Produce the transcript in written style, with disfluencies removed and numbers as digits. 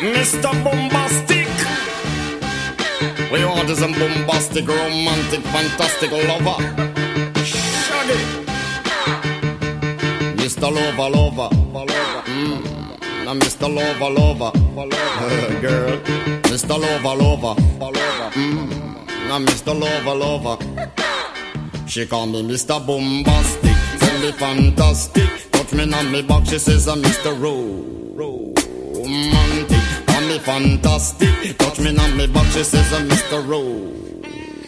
Mr. Bombastic. We want is a bombastic, romantic, fantastic lover. Shaggy. Mr. Lover. Now Mr. Lover. Girl. Mr. Lover. Now Mr. Lover. She call me Mr. Bombastic. Tell me fantastic. Touch me on me back. She says I'm Mr. Romantic. Call me fantastic. Touch me on me back. She says I'm Mr. Romantic.